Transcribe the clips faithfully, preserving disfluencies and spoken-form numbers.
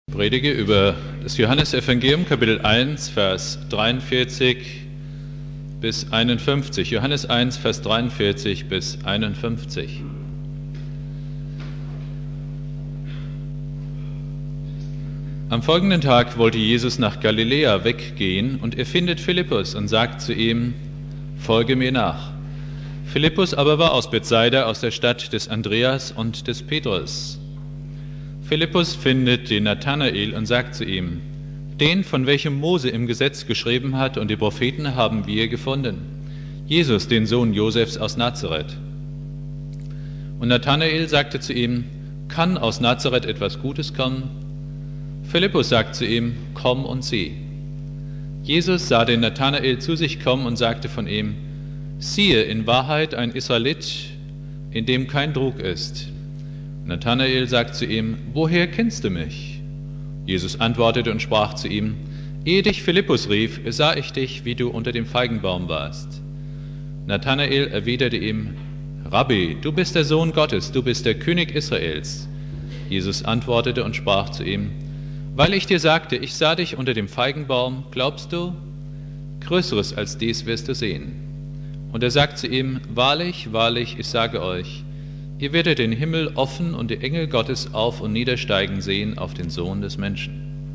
Predige über das Johannesevangelium, Kapitel eins, Vers dreiundvierzig bis einundfünfzig. Johannes eins, Vers dreiundvierzig bis einundfünfzig. Am folgenden Tag wollte Jesus nach Galiläa weggehen, und er findet Philippus und sagt zu ihm: Folge mir nach. Philippus aber war aus Bethsaida, aus der Stadt des Andreas und des Petrus. Philippus findet den Nathanael und sagt zu ihm: Den, von welchem Mose im Gesetz geschrieben hat und die Propheten, haben wir gefunden, Jesus, den Sohn Josefs aus Nazareth. Und Nathanael sagte zu ihm: Kann aus Nazareth etwas Gutes kommen? Philippus sagt zu ihm: Komm und sieh. Jesus sah den Nathanael zu sich kommen und sagte von ihm: Siehe, in Wahrheit ein Israelit, in dem kein Trug ist. Nathanael sagt zu ihm: Woher kennst du mich? Jesus antwortete und sprach zu ihm: Ehe dich Philippus rief, sah ich dich, wie du unter dem Feigenbaum warst. Nathanael erwiderte ihm: Rabbi, du bist der Sohn Gottes, du bist der König Israels. Jesus antwortete und sprach zu ihm: Weil ich dir sagte, ich sah dich unter dem Feigenbaum, glaubst du? Größeres als dies wirst du sehen. Und er sagt zu ihm: Wahrlich, wahrlich, ich sage euch, ihr werdet den Himmel offen und die Engel Gottes auf und niedersteigen sehen auf den Sohn des Menschen.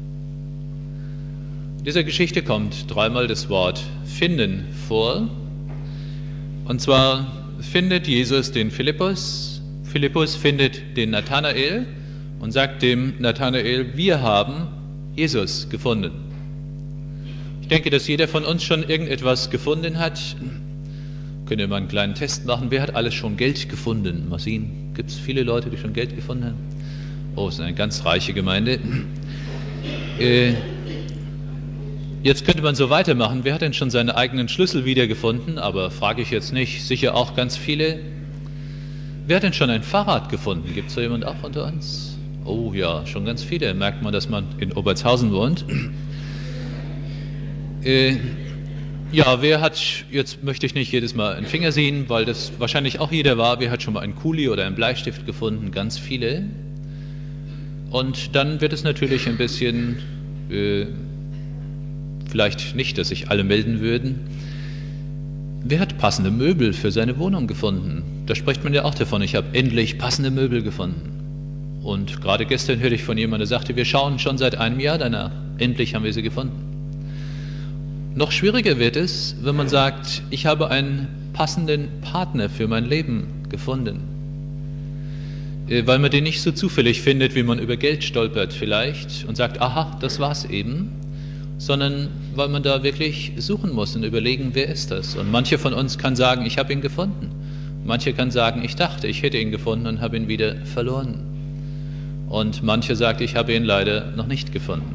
In dieser Geschichte kommt dreimal das Wort finden vor. Und zwar findet Jesus den Philippus, Philippus findet den Nathanael und sagt dem Nathanael: Wir haben Jesus gefunden. Ich denke, dass jeder von uns schon irgendetwas gefunden hat. Können wir mal einen kleinen Test machen. Wer hat alles schon Geld gefunden? Marcin, gibt es viele Leute, die schon Geld gefunden haben? Oh, es ist eine ganz reiche Gemeinde. Äh, jetzt könnte man so weitermachen. Wer hat denn schon seine eigenen Schlüssel wiedergefunden? Aber frage ich jetzt nicht. Sicher auch ganz viele. Wer hat denn schon ein Fahrrad gefunden? Gibt es da jemand auch unter uns? Oh ja, schon ganz viele. Merkt man, dass man in Obertshausen wohnt. Äh, Ja, wer hat, jetzt möchte ich nicht jedes Mal einen Finger sehen, weil das wahrscheinlich auch jeder war, wer hat schon mal einen Kuli oder einen Bleistift gefunden? Ganz viele. Und dann wird es natürlich ein bisschen, äh, vielleicht nicht, dass sich alle melden würden. Wer hat passende Möbel für seine Wohnung gefunden? Da spricht man ja auch davon, ich habe endlich passende Möbel gefunden. Und gerade gestern hörte ich von jemandem, der sagte, wir schauen schon seit einem Jahr danach, endlich haben wir sie gefunden. Noch schwieriger wird es, wenn man sagt, ich habe einen passenden Partner für mein Leben gefunden. Weil man den nicht so zufällig findet, wie man über Geld stolpert vielleicht und sagt, aha, das war's eben, sondern weil man da wirklich suchen muss und überlegen, wer ist das? Und manche von uns kann sagen, ich habe ihn gefunden. Manche kann sagen, ich dachte, ich hätte ihn gefunden und habe ihn wieder verloren. Und manche sagt, ich habe ihn leider noch nicht gefunden.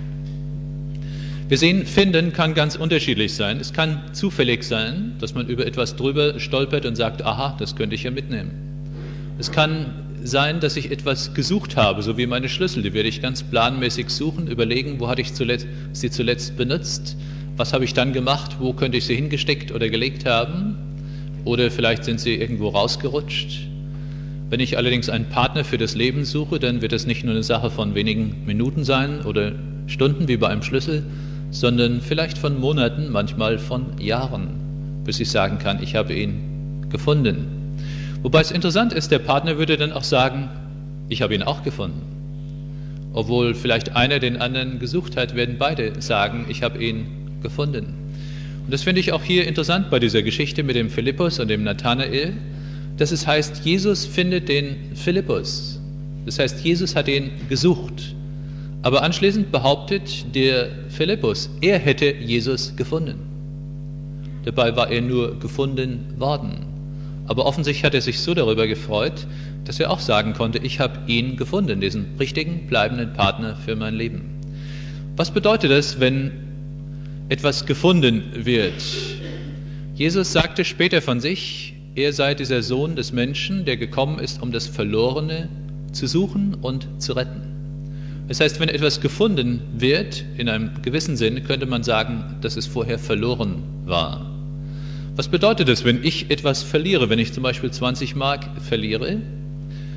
Wir sehen, finden kann ganz unterschiedlich sein. Es kann zufällig sein, dass man über etwas drüber stolpert und sagt, aha, das könnte ich ja mitnehmen. Es kann sein, dass ich etwas gesucht habe, so wie meine Schlüssel, die werde ich ganz planmäßig suchen, überlegen, wo hatte ich zuletzt, sie zuletzt benutzt, was habe ich dann gemacht, wo könnte ich sie hingesteckt oder gelegt haben, oder vielleicht sind sie irgendwo rausgerutscht. Wenn ich allerdings einen Partner für das Leben suche, dann wird es nicht nur eine Sache von wenigen Minuten sein oder Stunden wie bei einem Schlüssel, sondern vielleicht von Monaten, manchmal von Jahren, bis ich sagen kann, ich habe ihn gefunden. Wobei es interessant ist, der Partner würde dann auch sagen, ich habe ihn auch gefunden. Obwohl vielleicht einer den anderen gesucht hat, werden beide sagen, ich habe ihn gefunden. Und das finde ich auch hier interessant bei dieser Geschichte mit dem Philippus und dem Nathanael, dass es heißt, Jesus findet den Philippus. Das heißt, Jesus hat ihn gesucht. Aber anschließend behauptet der Philippus, er hätte Jesus gefunden. Dabei war er nur gefunden worden. Aber offensichtlich hat er sich so darüber gefreut, dass er auch sagen konnte, ich habe ihn gefunden, diesen richtigen, bleibenden Partner für mein Leben. Was bedeutet das, wenn etwas gefunden wird? Jesus sagte später von sich, er sei dieser Sohn des Menschen, der gekommen ist, um das Verlorene zu suchen und zu retten. Das heißt, wenn etwas gefunden wird, in einem gewissen Sinn, könnte man sagen, dass es vorher verloren war. Was bedeutet das, wenn ich etwas verliere, wenn ich zum Beispiel zwanzig Mark verliere?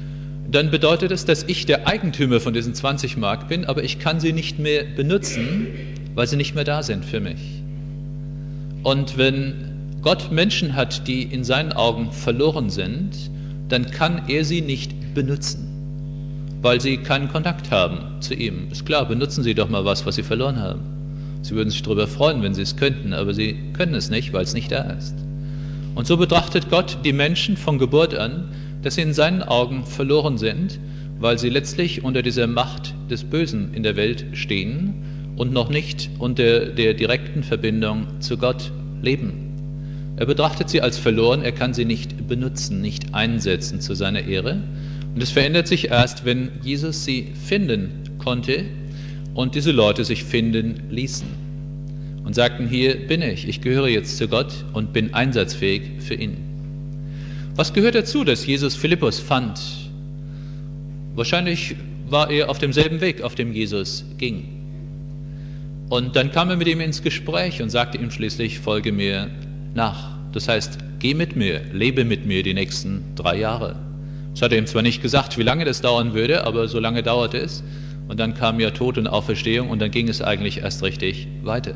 dann bedeutet es, dass ich der Eigentümer von diesen zwanzig Mark bin, aber ich kann sie nicht mehr benutzen, weil sie nicht mehr da sind für mich. Und wenn Gott Menschen hat, die in seinen Augen verloren sind, dann kann er sie nicht benutzen, weil sie keinen Kontakt haben zu ihm. Ist klar, benutzen Sie doch mal was, was Sie verloren haben. Sie würden sich darüber freuen, wenn Sie es könnten, aber Sie können es nicht, weil es nicht da ist. Und so betrachtet Gott die Menschen von Geburt an, dass sie in seinen Augen verloren sind, weil sie letztlich unter dieser Macht des Bösen in der Welt stehen und noch nicht unter der direkten Verbindung zu Gott leben. Er betrachtet sie als verloren, er kann sie nicht benutzen, nicht einsetzen zu seiner Ehre. Und es verändert sich erst, wenn Jesus sie finden konnte und diese Leute sich finden ließen und sagten, hier bin ich, ich gehöre jetzt zu Gott und bin einsatzfähig für ihn. Was gehört dazu, dass Jesus Philippus fand? Wahrscheinlich war er auf demselben Weg, auf dem Jesus ging. Und dann kam er mit ihm ins Gespräch und sagte ihm schließlich, folge mir nach. Das heißt, geh mit mir, lebe mit mir die nächsten drei Jahre. Das hat er ihm zwar nicht gesagt, wie lange das dauern würde, aber so lange dauerte es. Und dann kam ja Tod und Auferstehung und dann ging es eigentlich erst richtig weiter.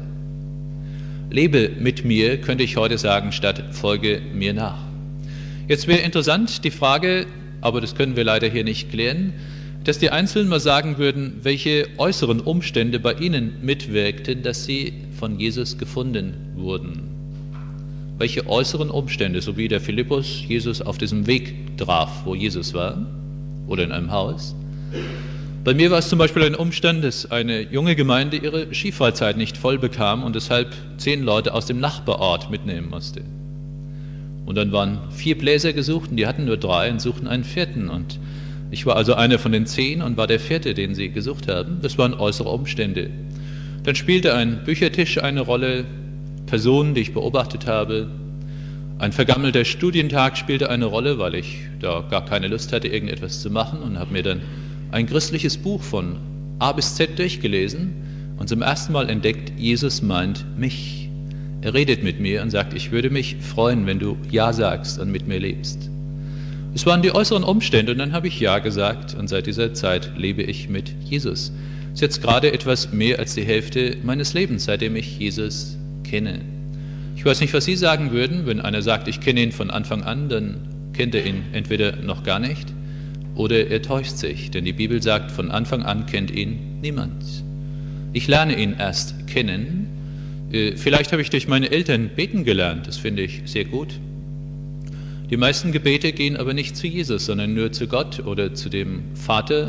Lebe mit mir, könnte ich heute sagen, statt folge mir nach. Jetzt wäre interessant die Frage, aber das können wir leider hier nicht klären, dass die Einzelnen mal sagen würden, welche äußeren Umstände bei ihnen mitwirkten, dass sie von Jesus gefunden wurden. Welche äußeren Umstände, so wie der Philippus Jesus auf diesem Weg traf, wo Jesus war, oder in einem Haus. Bei mir war es zum Beispiel ein Umstand, dass eine junge Gemeinde ihre Skifreizeit nicht voll bekam und deshalb zehn Leute aus dem Nachbarort mitnehmen musste. Und dann waren vier Bläser gesucht und die hatten nur drei und suchten einen vierten. Und ich war also einer von den zehn und war der vierte, den sie gesucht haben. Das waren äußere Umstände. Dann spielte ein Büchertisch eine Rolle, Personen, die ich beobachtet habe. Ein vergammelter Studientag spielte eine Rolle, weil ich da gar keine Lust hatte, irgendetwas zu machen und habe mir dann ein christliches Buch von A bis Z durchgelesen und zum ersten Mal entdeckt, Jesus meint mich. Er redet mit mir und sagt, ich würde mich freuen, wenn du Ja sagst und mit mir lebst. Es waren die äußeren Umstände und dann habe ich Ja gesagt und seit dieser Zeit lebe ich mit Jesus. Das ist jetzt gerade etwas mehr als die Hälfte meines Lebens, seitdem ich Jesus kenne. Ich weiß nicht, was Sie sagen würden, wenn einer sagt, ich kenne ihn von Anfang an, dann kennt er ihn entweder noch gar nicht oder er täuscht sich, denn die Bibel sagt, von Anfang an kennt ihn niemand. Ich lerne ihn erst kennen. Vielleicht habe ich durch meine Eltern beten gelernt, das finde ich sehr gut. Die meisten Gebete gehen aber nicht zu Jesus, sondern nur zu Gott oder zu dem Vater.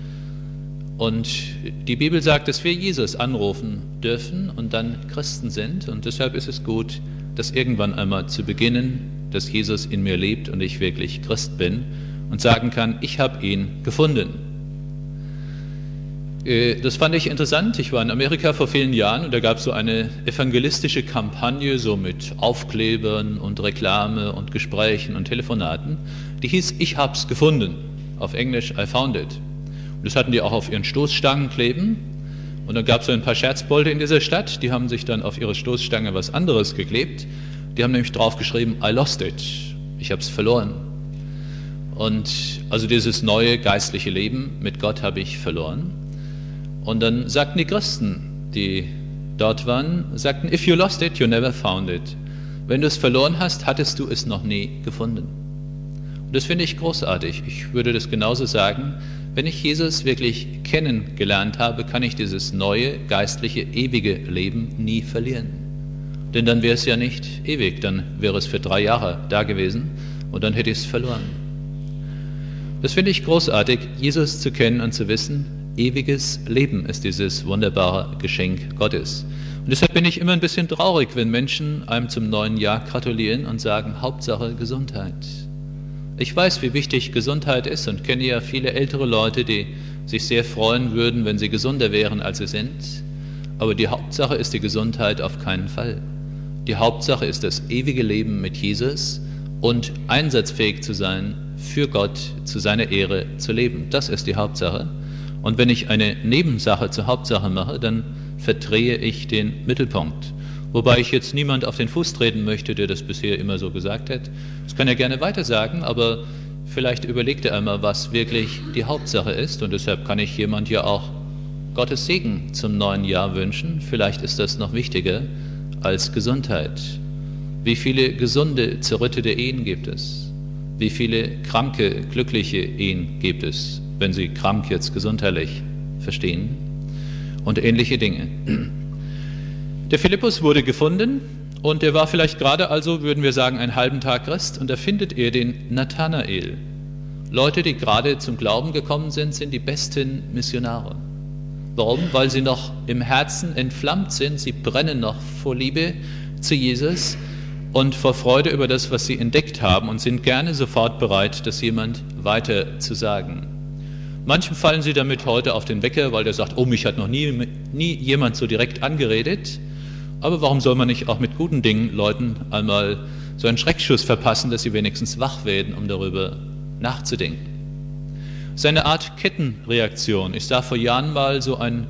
Und die Bibel sagt, dass wir Jesus anrufen dürfen und dann Christen sind. Und deshalb ist es gut, das irgendwann einmal zu beginnen, dass Jesus in mir lebt und ich wirklich Christ bin und sagen kann, ich habe ihn gefunden. Das fand ich interessant. Ich war in Amerika vor vielen Jahren und da gab es so eine evangelistische Kampagne, so mit Aufklebern und Reklame und Gesprächen und Telefonaten. Die hieß, ich hab's gefunden. Auf Englisch, I found it. Und das hatten die auch auf ihren Stoßstangen kleben. Und dann gab es so ein paar Scherzbolde in dieser Stadt, die haben sich dann auf ihre Stoßstange was anderes geklebt. Die haben nämlich draufgeschrieben, I lost it. Ich hab's verloren. Und also dieses neue geistliche Leben mit Gott habe ich verloren. Und dann sagten die Christen, die dort waren, sagten, if you lost it, you never found it. Wenn du es verloren hast, hattest du es noch nie gefunden. Und das finde ich großartig. Ich würde das genauso sagen, wenn ich Jesus wirklich kennengelernt habe, kann ich dieses neue, geistliche, ewige Leben nie verlieren. Denn dann wäre es ja nicht ewig, dann wäre es für drei Jahre da gewesen und dann hätte ich es verloren. Das finde ich großartig, Jesus zu kennen und zu wissen, ewiges Leben ist dieses wunderbare Geschenk Gottes. Und deshalb bin ich immer ein bisschen traurig, wenn Menschen einem zum neuen Jahr gratulieren und sagen, Hauptsache Gesundheit. Ich weiß, wie wichtig Gesundheit ist und kenne ja viele ältere Leute, die sich sehr freuen würden, wenn sie gesunder wären, als sie sind. Aber die Hauptsache ist die Gesundheit auf keinen Fall. Die Hauptsache ist das ewige Leben mit Jesus und einsatzfähig zu sein, für Gott, zu seiner Ehre zu leben. Das ist die Hauptsache. Und wenn ich eine Nebensache zur Hauptsache mache, dann verdrehe ich den Mittelpunkt. Wobei ich jetzt niemand auf den Fuß treten möchte, der das bisher immer so gesagt hat. Das kann er gerne weiter sagen, aber vielleicht überlegt er einmal, was wirklich die Hauptsache ist. Und deshalb kann ich jemand ja auch Gottes Segen zum neuen Jahr wünschen. Vielleicht ist das noch wichtiger als Gesundheit. Wie viele gesunde, zerrüttete Ehen gibt es? Wie viele kranke, glückliche Ehen gibt es, wenn Sie krank jetzt gesundheitlich verstehen? Und ähnliche Dinge. Der Philippus wurde gefunden und er war vielleicht gerade also, würden wir sagen, einen halben Tag Christ, und da findet er den Nathanael. Leute, die gerade zum Glauben gekommen sind, sind die besten Missionare. Warum? Weil sie noch im Herzen entflammt sind, sie brennen noch vor Liebe zu Jesus und vor Freude über das, was sie entdeckt haben, und sind gerne sofort bereit, das jemand weiter zu sagen. Manchem fallen sie damit heute auf den Wecker, weil der sagt, oh, mich hat noch nie, nie jemand so direkt angeredet. Aber warum soll man nicht auch mit guten Dingen Leuten einmal so einen Schreckschuss verpassen, dass sie wenigstens wach werden, um darüber nachzudenken? Es ist eine Art Kettenreaktion. Ich sah vor Jahren mal so ein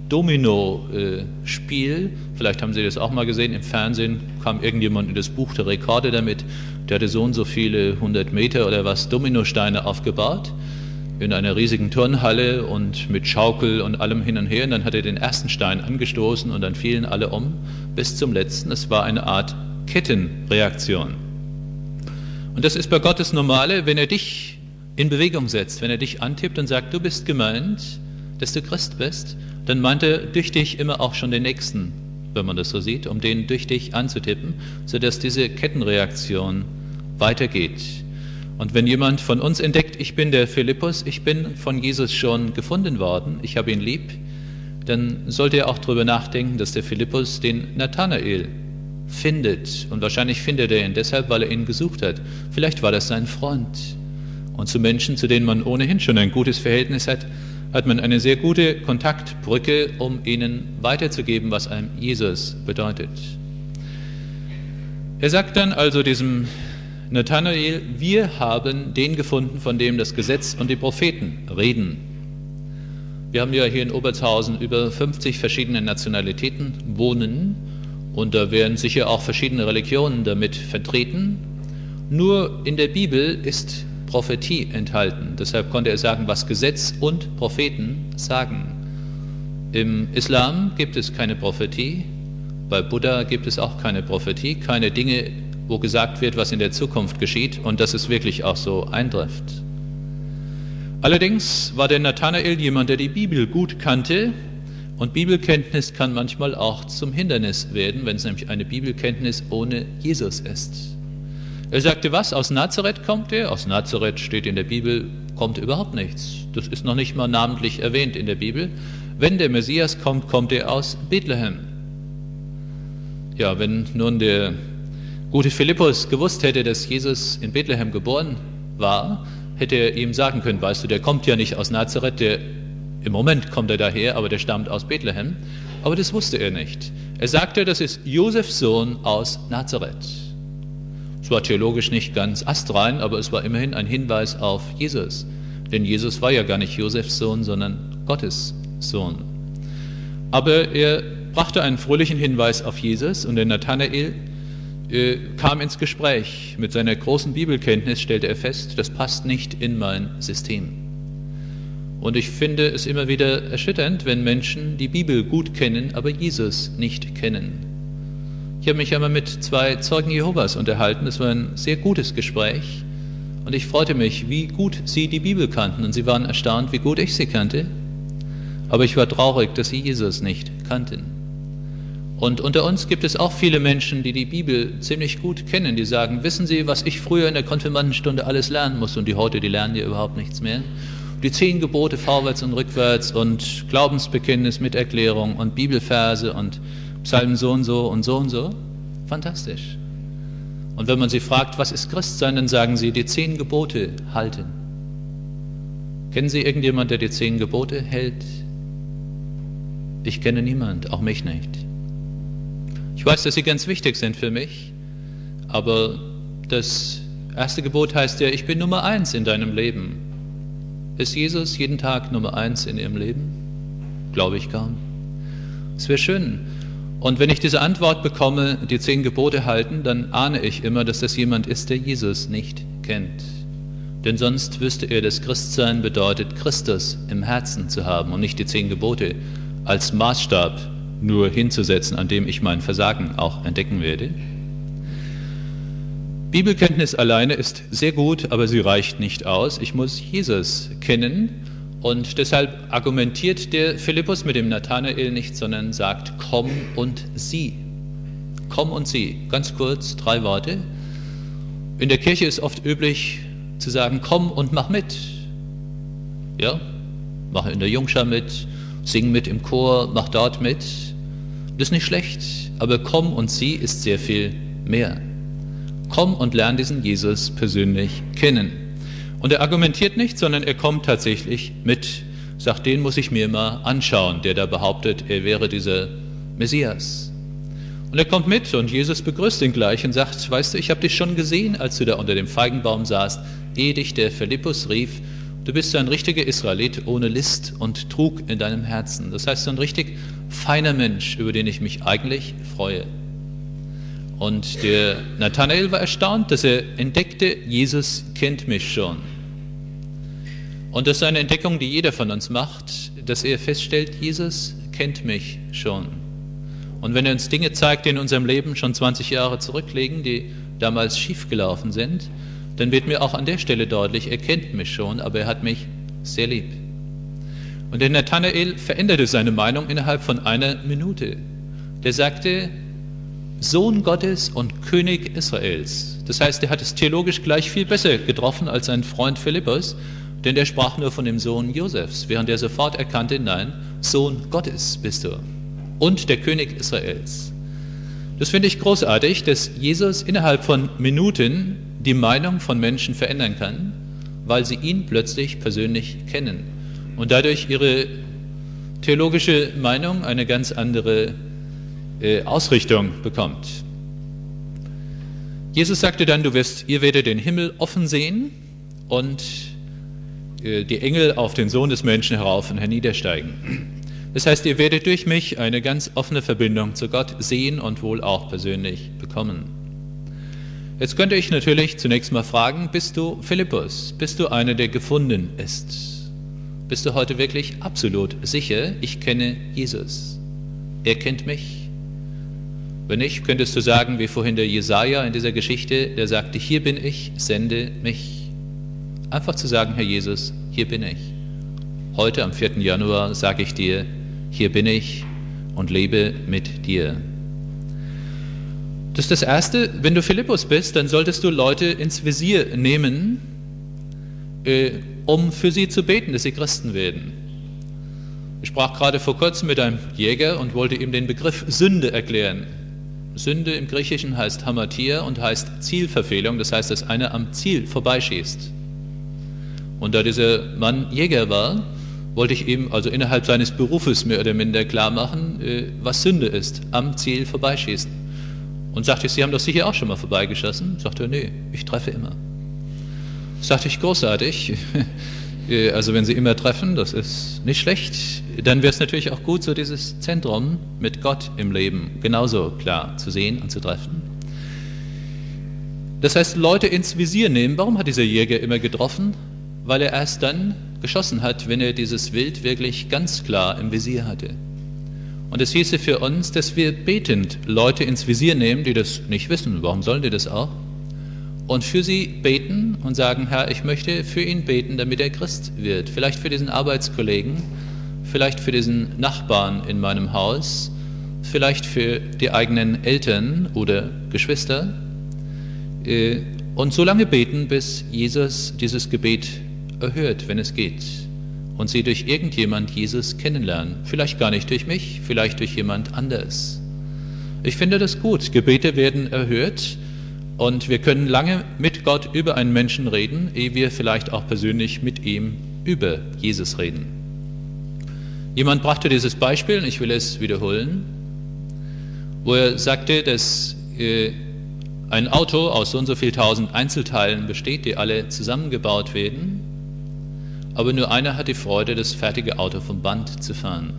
Domino-Spiel, vielleicht haben Sie das auch mal gesehen, im Fernsehen kam irgendjemand in das Buch der Rekorde damit, der hatte so und so viele hundert Meter oder was Dominosteine aufgebaut in einer riesigen Turnhalle und mit Schaukel und allem hin und her, und dann hat er den ersten Stein angestoßen und dann fielen alle um bis zum letzten. Es war eine Art Kettenreaktion. Und das ist bei Gott das Normale, wenn er dich in Bewegung setzt, wenn er dich antippt und sagt, du bist gemeint, dass du Christ bist, dann meint er durch dich immer auch schon den Nächsten, wenn man das so sieht, um den durch dich anzutippen, sodass diese Kettenreaktion weitergeht. Und wenn jemand von uns entdeckt, ich bin der Philippus, ich bin von Jesus schon gefunden worden, ich habe ihn lieb, dann sollte er auch darüber nachdenken, dass der Philippus den Nathanael findet. Und wahrscheinlich findet er ihn deshalb, weil er ihn gesucht hat. Vielleicht war das sein Freund. Und zu Menschen, zu denen man ohnehin schon ein gutes Verhältnis hat, hat man eine sehr gute Kontaktbrücke, um ihnen weiterzugeben, was einem Jesus bedeutet. Er sagt dann also diesem Nathanael, wir haben den gefunden, von dem das Gesetz und die Propheten reden. Wir haben ja hier in Obertshausen über fünfzig verschiedene Nationalitäten wohnen, und da werden sicher auch verschiedene Religionen damit vertreten. Nur in der Bibel ist Prophetie enthalten. Deshalb konnte er sagen, was Gesetz und Propheten sagen. Im Islam gibt es keine Prophetie, bei Buddha gibt es auch keine Prophetie, keine Dinge, wo gesagt wird, was in der Zukunft geschieht und dass es wirklich auch so eintrifft. Allerdings war der Nathanael jemand, der die Bibel gut kannte, und Bibelkenntnis kann manchmal auch zum Hindernis werden, wenn es nämlich eine Bibelkenntnis ohne Jesus ist. Er sagte, was, aus Nazareth kommt er? Aus Nazareth steht in der Bibel, kommt überhaupt nichts. Das ist noch nicht mal namentlich erwähnt in der Bibel. Wenn der Messias kommt, kommt er aus Bethlehem. Ja, wenn nun der gute Philippus gewusst hätte, dass Jesus in Bethlehem geboren war, hätte er ihm sagen können, weißt du, der kommt ja nicht aus Nazareth, der, im Moment kommt er daher, aber der stammt aus Bethlehem. Aber das wusste er nicht. Er sagte, das ist Josefs Sohn aus Nazareth. Es war theologisch nicht ganz astrein, aber es war immerhin ein Hinweis auf Jesus. Denn Jesus war ja gar nicht Josefs Sohn, sondern Gottes Sohn. Aber er brachte einen fröhlichen Hinweis auf Jesus, und der Nathanael äh, kam ins Gespräch. Mit seiner großen Bibelkenntnis stellte er fest, das passt nicht in mein System. Und ich finde es immer wieder erschütternd, wenn Menschen die Bibel gut kennen, aber Jesus nicht kennen. Ich habe mich einmal mit zwei Zeugen Jehovas unterhalten, das war ein sehr gutes Gespräch, und ich freute mich, wie gut sie die Bibel kannten, und sie waren erstaunt, wie gut ich sie kannte, aber ich war traurig, dass sie Jesus nicht kannten. Und unter uns gibt es auch viele Menschen, die die Bibel ziemlich gut kennen, die sagen, wissen Sie, was ich früher in der Konfirmandenstunde alles lernen musste, und die heute, die lernen ja überhaupt nichts mehr. Die zehn Gebote vorwärts und rückwärts und Glaubensbekenntnis mit Erklärung und Bibelverse und Psalmen so und so und so und so. Fantastisch. Und wenn man sie fragt, was ist Christsein, dann sagen sie, die zehn Gebote halten. Kennen Sie irgendjemand, der die zehn Gebote hält? Ich kenne niemand, auch mich nicht. Ich weiß, dass sie ganz wichtig sind für mich, aber das erste Gebot heißt ja, ich bin Nummer eins in deinem Leben. Ist Jesus jeden Tag Nummer eins in Ihrem Leben? Glaube ich kaum. Es wäre schön. Und wenn ich diese Antwort bekomme, die zehn Gebote halten, dann ahne ich immer, dass das jemand ist, der Jesus nicht kennt. Denn sonst wüsste er, dass Christsein bedeutet, Christus im Herzen zu haben und nicht die zehn Gebote als Maßstab nur hinzusetzen, an dem ich mein Versagen auch entdecken werde. Bibelkenntnis alleine ist sehr gut, aber sie reicht nicht aus. Ich muss Jesus kennen und deshalb argumentiert der Philippus mit dem Nathanael nicht, sondern sagt, komm und sieh. Komm und sieh. Ganz kurz, drei Worte. In der Kirche ist oft üblich zu sagen, komm und mach mit. Ja, mach in der Jungschar mit, sing mit im Chor, mach dort mit. Das ist nicht schlecht, aber komm und sieh ist sehr viel mehr. Komm und lern diesen Jesus persönlich kennen. Und er argumentiert nicht, sondern er kommt tatsächlich mit, sagt, den muss ich mir mal anschauen, der da behauptet, er wäre dieser Messias. Und er kommt mit und Jesus begrüßt ihn gleich und sagt, weißt du, ich habe dich schon gesehen, als du da unter dem Feigenbaum saßt, ehe dich der Philippus rief, du bist so ein richtiger Israelit ohne List und Trug in deinem Herzen. Das heißt, so ein richtig feiner Mensch, über den ich mich eigentlich freue. Und der Nathanael war erstaunt, dass er entdeckte, Jesus kennt mich schon. Und das ist eine Entdeckung, die jeder von uns macht, dass er feststellt, Jesus kennt mich schon. Und wenn er uns Dinge zeigt, die in unserem Leben schon zwanzig Jahre zurückliegen, die damals schiefgelaufen sind, dann wird mir auch an der Stelle deutlich, er kennt mich schon, aber er hat mich sehr lieb. Und der Nathanael veränderte seine Meinung innerhalb von einer Minute. Der sagte, Sohn Gottes und König Israels. Das heißt, er hat es theologisch gleich viel besser getroffen als sein Freund Philippus, denn der sprach nur von dem Sohn Josefs, während er sofort erkannte, nein, Sohn Gottes bist du und der König Israels. Das finde ich großartig, dass Jesus innerhalb von Minuten die Meinung von Menschen verändern kann, weil sie ihn plötzlich persönlich kennen und dadurch ihre theologische Meinung eine ganz andere Ausrichtung bekommt. Jesus sagte dann, du wirst, ihr werdet den Himmel offen sehen und die Engel auf den Sohn des Menschen herauf und herniedersteigen. Das heißt, ihr werdet durch mich eine ganz offene Verbindung zu Gott sehen und wohl auch persönlich bekommen. Jetzt könnte ich natürlich zunächst mal fragen, bist du Philippus? Bist du einer, der gefunden ist? Bist du heute wirklich absolut sicher, ich kenne Jesus? Er kennt mich? Wenn nicht, könntest du sagen, wie vorhin der Jesaja in dieser Geschichte, der sagte, hier bin ich, sende mich. Einfach zu sagen, Herr Jesus, hier bin ich. Heute am vierten Januar sage ich dir, hier bin ich und lebe mit dir. Das ist das Erste, wenn du Philippus bist, dann solltest du Leute ins Visier nehmen, äh, um für sie zu beten, dass sie Christen werden. Ich sprach gerade vor kurzem mit einem Jäger und wollte ihm den Begriff Sünde erklären. Sünde im Griechischen heißt Hamatia und heißt Zielverfehlung, das heißt, dass einer am Ziel vorbeischießt. Und da dieser Mann Jäger war, wollte ich ihm also innerhalb seines Berufes mehr oder minder klar machen, was Sünde ist, am Ziel vorbeischießen. Und sagte ich, Sie haben doch sicher auch schon mal vorbeigeschossen? Sagte er, nee, ich treffe immer. Sagte ich, großartig. Also wenn Sie immer treffen, das ist nicht schlecht, dann wäre es natürlich auch gut, so dieses Zentrum mit Gott im Leben genauso klar zu sehen und zu treffen. Das heißt, Leute ins Visier nehmen. Warum hat dieser Jäger immer getroffen? Weil er erst dann geschossen hat, wenn er dieses Wild wirklich ganz klar im Visier hatte. Und es hieße für uns, dass wir betend Leute ins Visier nehmen, die das nicht wissen. Warum sollen die das auch? Und für sie beten und sagen, Herr, ich möchte für ihn beten, damit er Christ wird. Vielleicht für diesen Arbeitskollegen, vielleicht für diesen Nachbarn in meinem Haus, vielleicht für die eigenen Eltern oder Geschwister. Und so lange beten, bis Jesus dieses Gebet erhört, wenn es geht. Und sie durch irgendjemand Jesus kennenlernen. Vielleicht gar nicht durch mich, vielleicht durch jemand anders. Ich finde das gut. Gebete werden erhört. Und wir können lange mit Gott über einen Menschen reden, ehe wir vielleicht auch persönlich mit ihm über Jesus reden. Jemand brachte dieses Beispiel, und ich will es wiederholen, wo er sagte, dass äh, ein Auto aus so und so viel tausend Einzelteilen besteht, die alle zusammengebaut werden, aber nur einer hat die Freude, das fertige Auto vom Band zu fahren.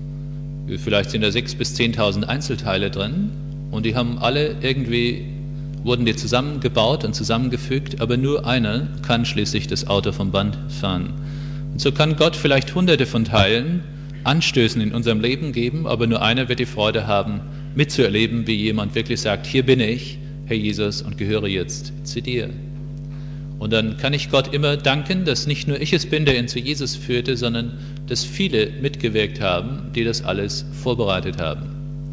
Vielleicht sind da sechstausend bis zehntausend Einzelteile drin und die haben alle irgendwie wurden die zusammengebaut und zusammengefügt, aber nur einer kann schließlich das Auto vom Band fahren. Und so kann Gott vielleicht hunderte von Teilen, Anstößen in unserem Leben geben, aber nur einer wird die Freude haben, mitzuerleben, wie jemand wirklich sagt, hier bin ich, Herr Jesus, und gehöre jetzt zu dir. Und dann kann ich Gott immer danken, dass nicht nur ich es bin, der ihn zu Jesus führte, sondern dass viele mitgewirkt haben, die das alles vorbereitet haben.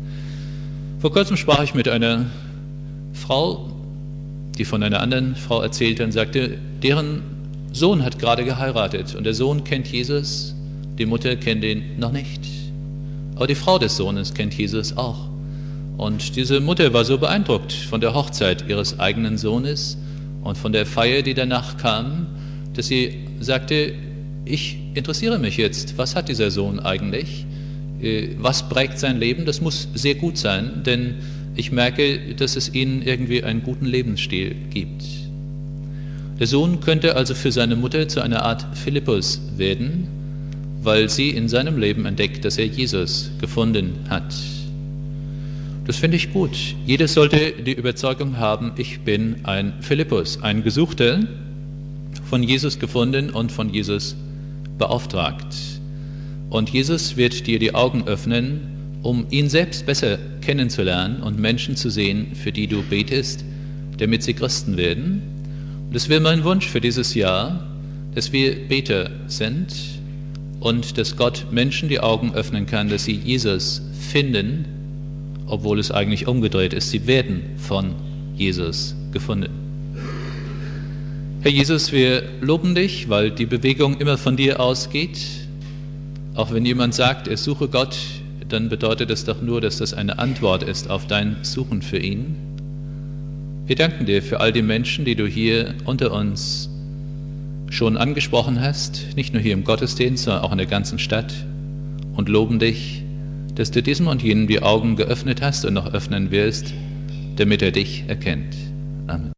Vor kurzem sprach ich mit einer Frau, die von einer anderen Frau erzählte und sagte, deren Sohn hat gerade geheiratet und der Sohn kennt Jesus, die Mutter kennt ihn noch nicht. Aber die Frau des Sohnes kennt Jesus auch. Und diese Mutter war so beeindruckt von der Hochzeit ihres eigenen Sohnes und von der Feier, die danach kam, dass sie sagte, ich interessiere mich jetzt, was hat dieser Sohn eigentlich? Was prägt sein Leben? Das muss sehr gut sein, denn ich merke, dass es ihnen irgendwie einen guten Lebensstil gibt. Der Sohn könnte also für seine Mutter zu einer Art Philippus werden, weil sie in seinem Leben entdeckt, dass er Jesus gefunden hat. Das finde ich gut. Jeder sollte die Überzeugung haben, ich bin ein Philippus, ein Gesuchter, von Jesus gefunden und von Jesus beauftragt. Und Jesus wird dir die Augen öffnen, um ihn selbst besser kennenzulernen und Menschen zu sehen, für die du betest, damit sie Christen werden. Und das wäre mein Wunsch für dieses Jahr, dass wir Beter sind und dass Gott Menschen die Augen öffnen kann, dass sie Jesus finden, obwohl es eigentlich umgedreht ist. Sie werden von Jesus gefunden. Herr Jesus, wir loben dich, weil die Bewegung immer von dir ausgeht. Auch wenn jemand sagt, er suche Gott, dann bedeutet es doch nur, dass das eine Antwort ist auf dein Suchen für ihn. Wir danken dir für all die Menschen, die du hier unter uns schon angesprochen hast, nicht nur hier im Gottesdienst, sondern auch in der ganzen Stadt, und loben dich, dass du diesem und jenem die Augen geöffnet hast und noch öffnen wirst, damit er dich erkennt. Amen.